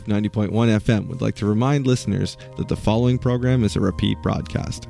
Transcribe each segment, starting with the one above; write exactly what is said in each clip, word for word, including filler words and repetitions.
ninety point one F M would like to remind listeners that the following program is a repeat broadcast.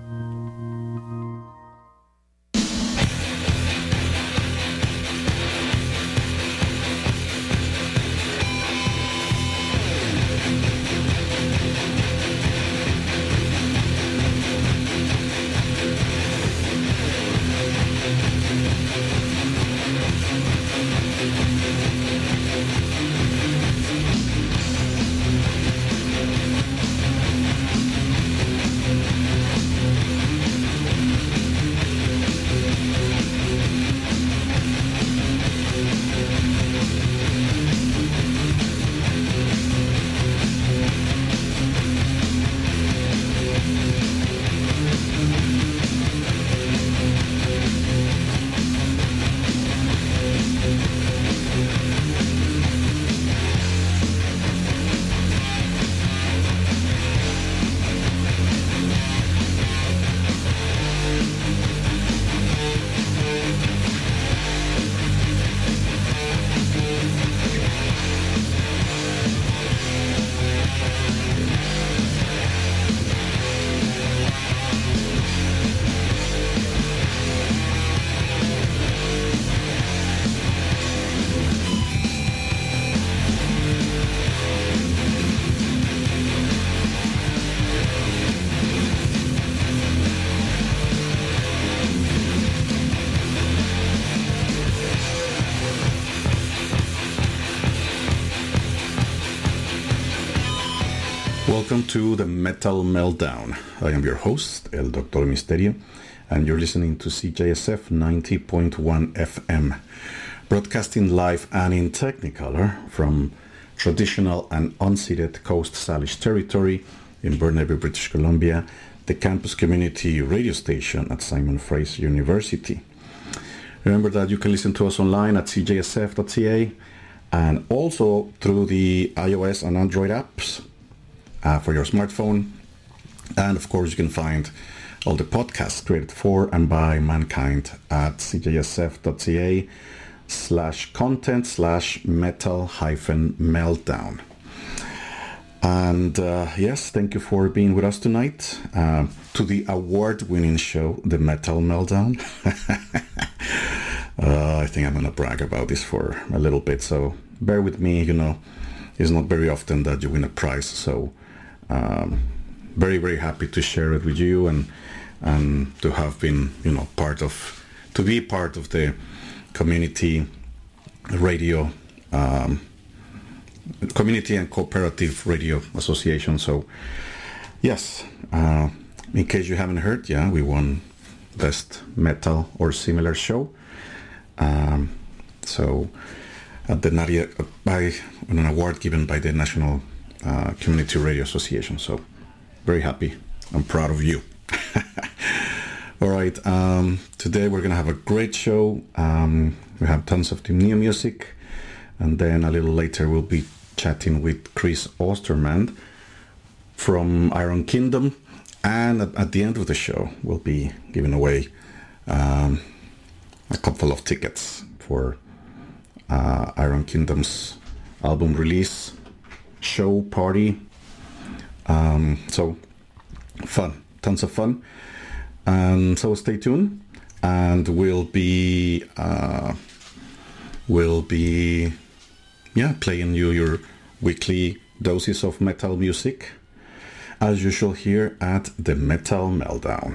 Welcome to the Metal Meltdown. I am your host, El Doctor Misterio, and you're listening to C J S F ninety point one F M, broadcasting live and in Technicolor from traditional and unceded Coast Salish territory in Burnaby, British Columbia, the campus community radio station at Simon Fraser University. Remember that you can listen to us online at c j s f dot c a and also through the iOS and Android apps Uh, for your smartphone. And of course you can find all the podcasts created for and by mankind at c j s f dot c a slash content slash metal hyphen meltdown. And uh, yes, thank you for being with us tonight uh, to the award-winning show, The Metal Meltdown. uh, I think I'm gonna brag about this for a little bit, so bear with me. You know, it's not very often that you win a prize, so Um, very, very happy to share it with you and and to have been, you know, part of, to be part of the community radio, um, community and cooperative radio association. So, yes, uh, in case you haven't heard, yeah, we won best metal or similar show. Um, so, at the Nadia, by an award given by the National Uh, Community Radio Association. So very happy. I'm proud of you. All right. Um, today we're going to have a great show. Um, we have tons of new music. And then a little later we'll be chatting with Chris Osterman from Iron Kingdom. And at, at the end of the show, we'll be giving away um, a couple of tickets for uh, Iron Kingdom's album release show party. Um, so fun, tons of fun. And so stay tuned, and we'll be uh, we'll be yeah playing you your weekly doses of metal music as usual here at the Metal Meltdown.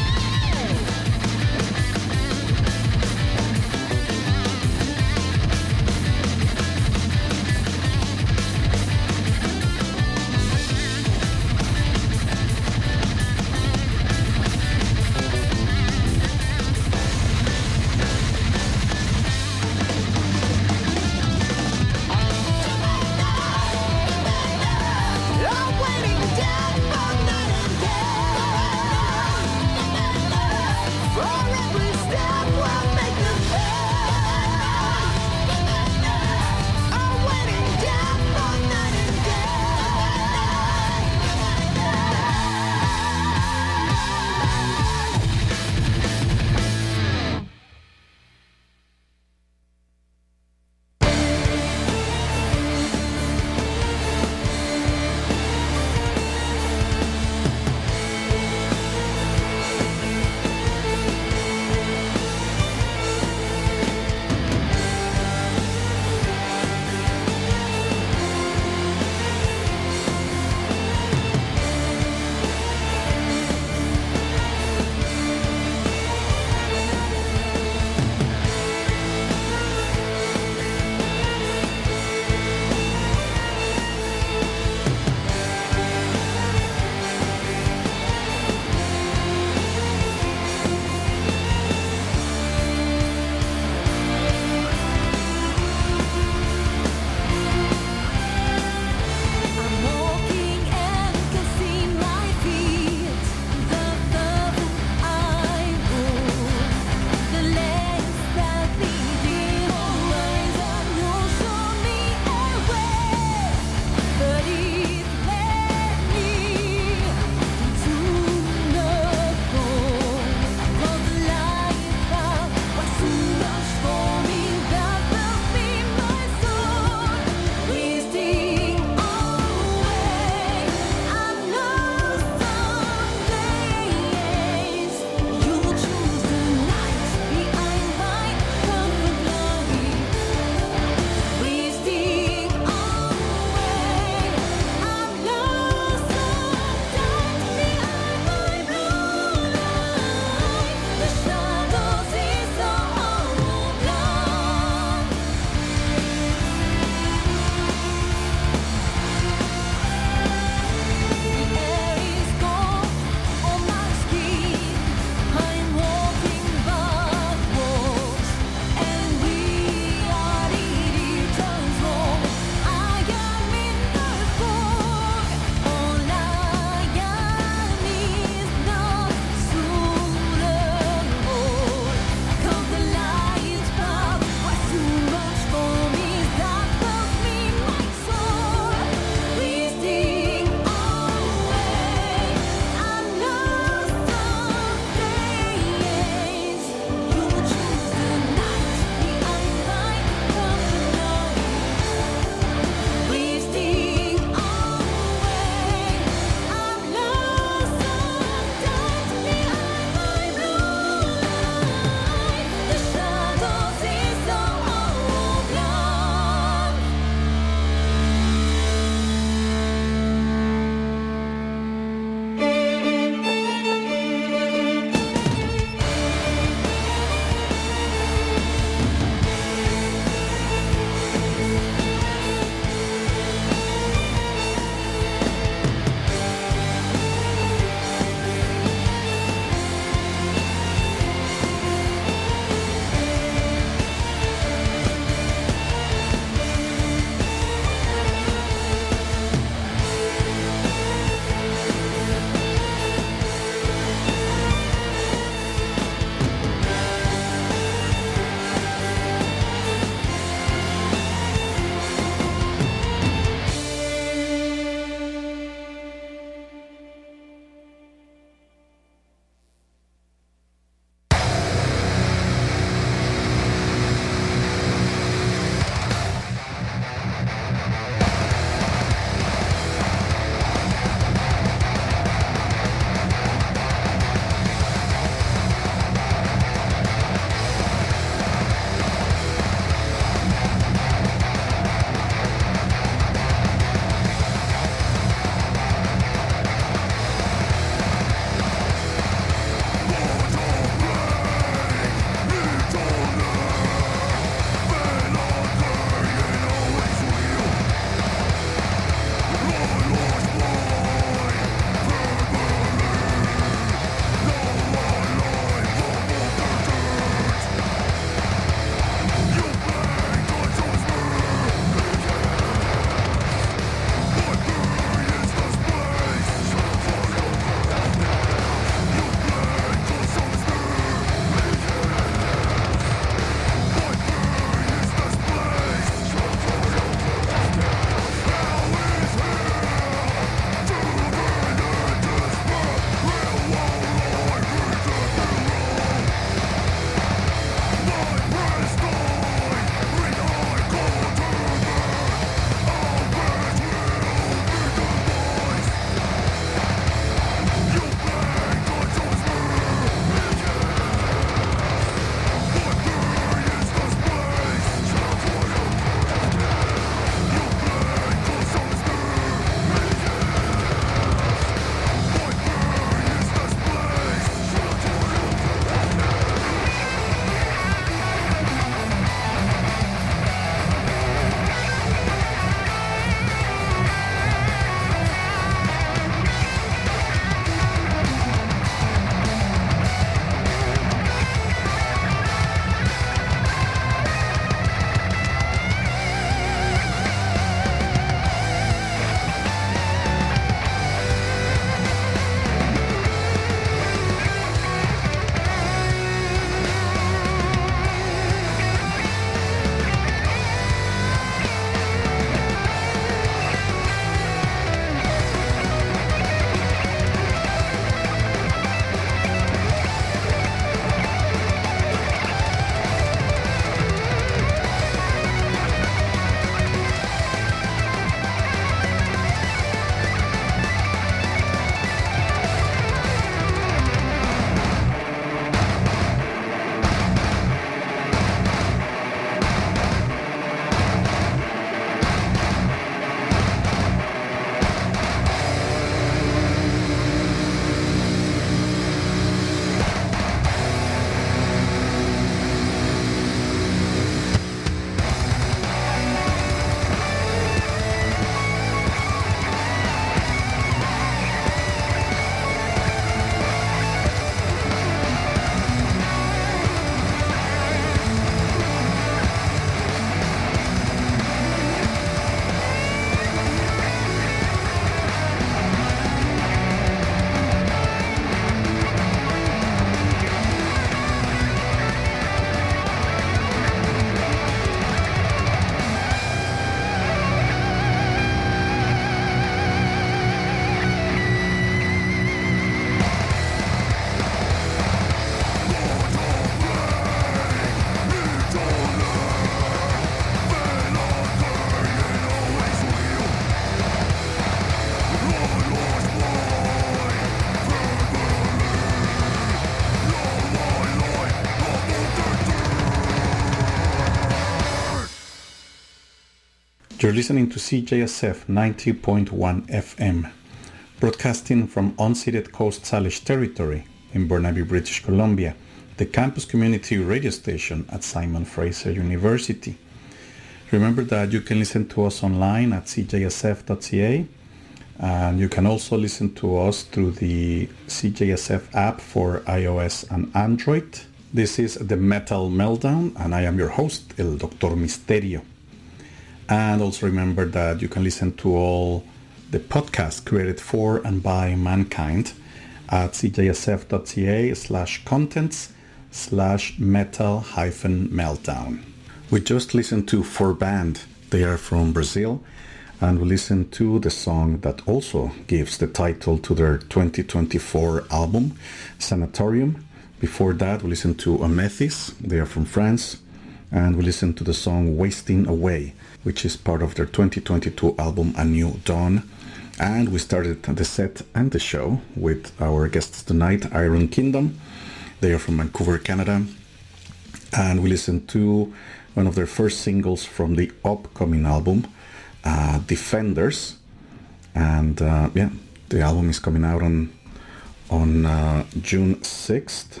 You're listening to C J S F ninety point one F M, broadcasting from unceded Coast Salish territory in Burnaby, British Columbia, the campus community radio station at Simon Fraser University. Remember that you can listen to us online at c j s f dot c a, and you can also listen to us through the C J S F app for iOS and Android. This is the Metal Meltdown, and I am your host, El Doctor Misterio. And also remember that you can listen to all the podcasts created for and by mankind at c j s f dot c a slash contents slash metal hyphen meltdown. We just listened to Forband. They are from Brazil, and we listened to the song that also gives the title to their twenty twenty-four album, Sanatorium. Before that, we listened to Amethys. They are from France, and we listened to the song Wasting Away, which is part of their twenty twenty-two album A New Dawn. And we started the set and the show with our guests tonight, Iron Kingdom. They are from Vancouver, Canada. And we listened to one of their first singles from the upcoming album, uh, Defenders. And uh, yeah, the album is coming out on, on uh, June sixth.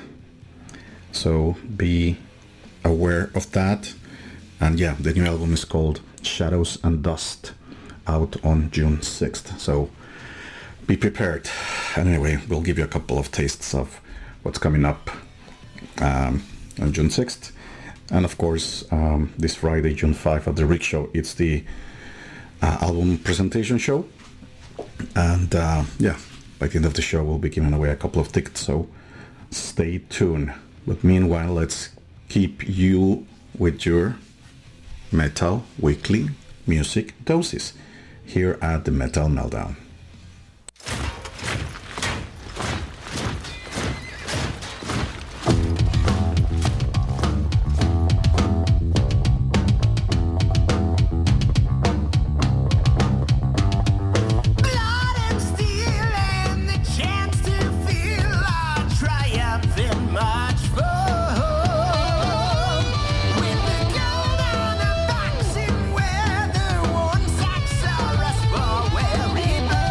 So be aware of that. And yeah, the new album is called Shadows and Dust, out on June sixth. So be prepared. Anyway, we'll give you a couple of tastes of what's coming up um, on June sixth. And of course, um, this Friday, June fifth, at the Rick Show, it's the uh, album presentation show. And uh, yeah, by the end of the show, we'll be giving away a couple of tickets. So stay tuned. But meanwhile, let's keep you with your Metal Weekly Music Doses here at the Metal Meltdown. Weather, one sack, so rest for weary birds.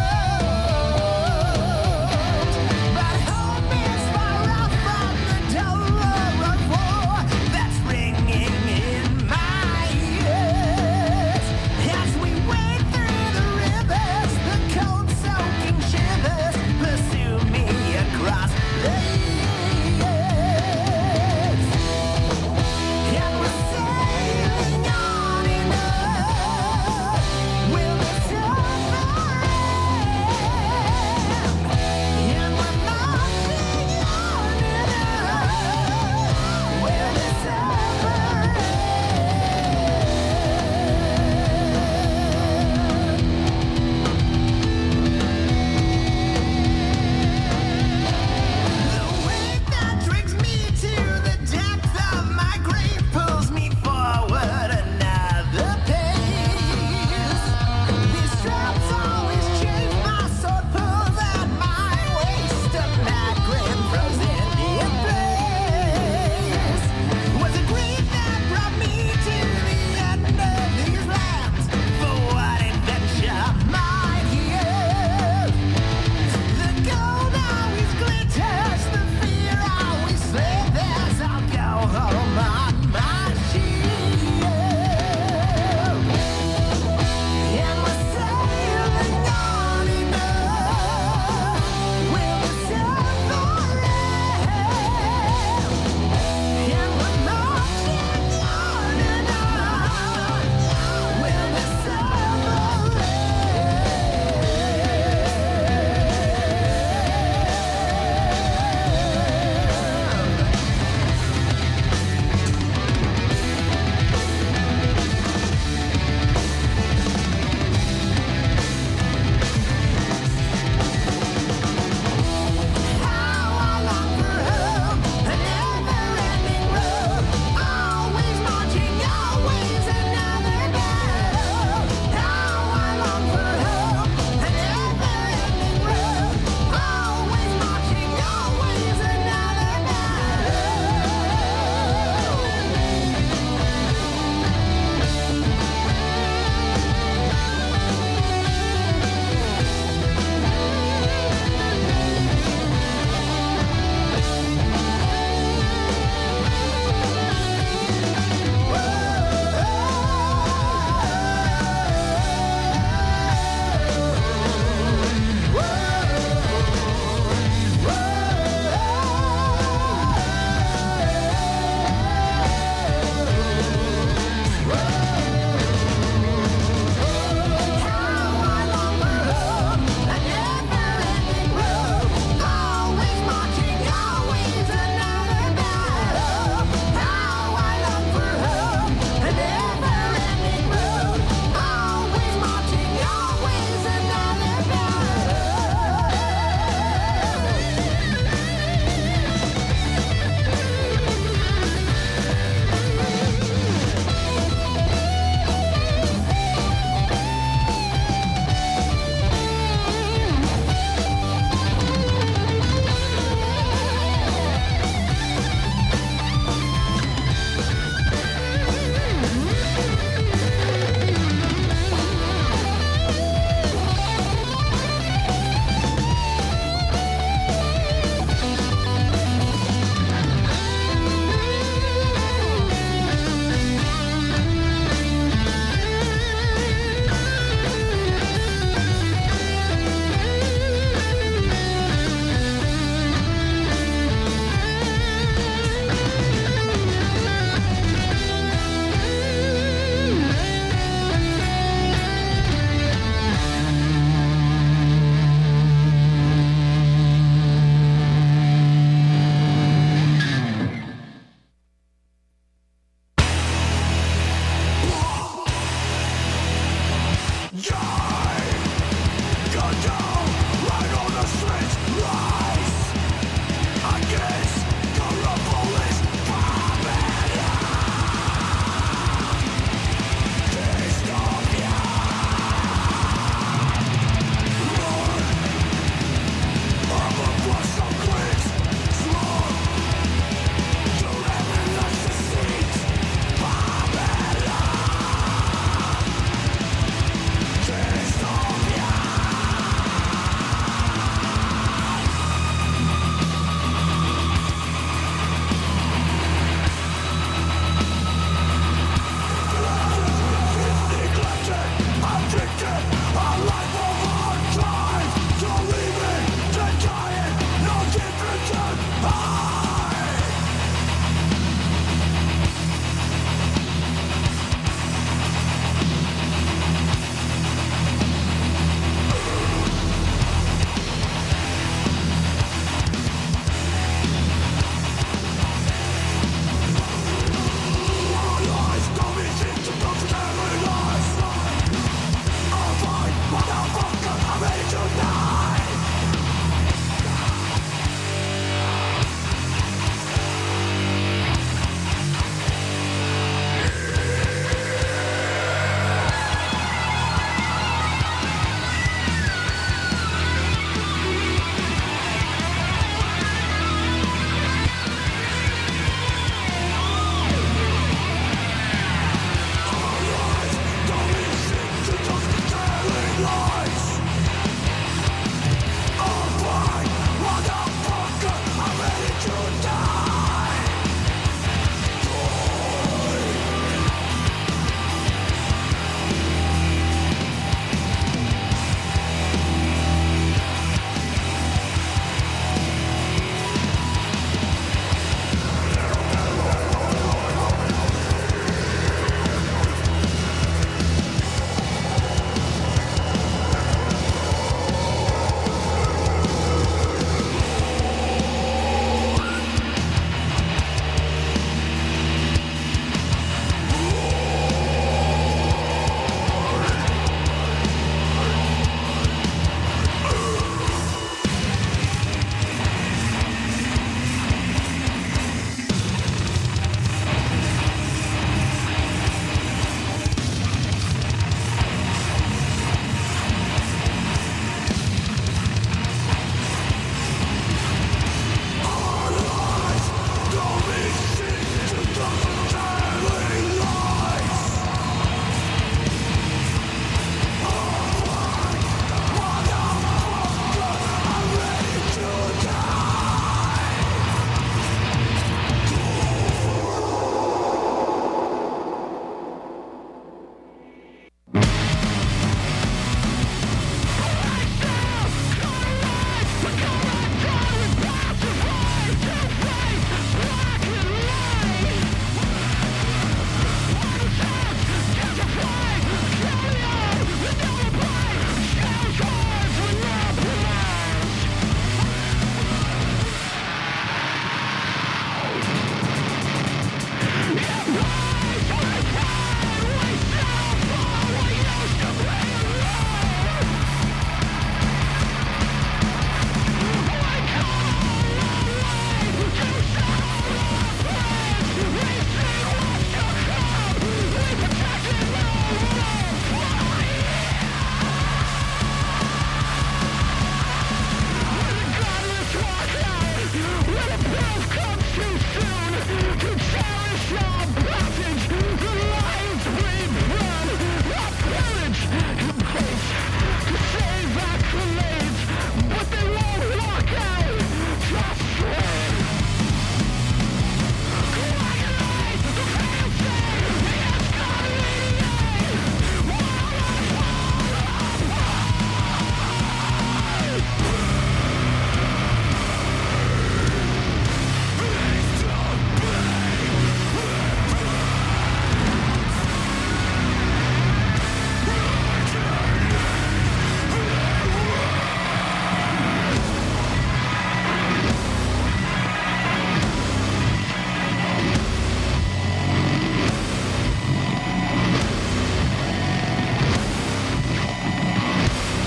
ready to die.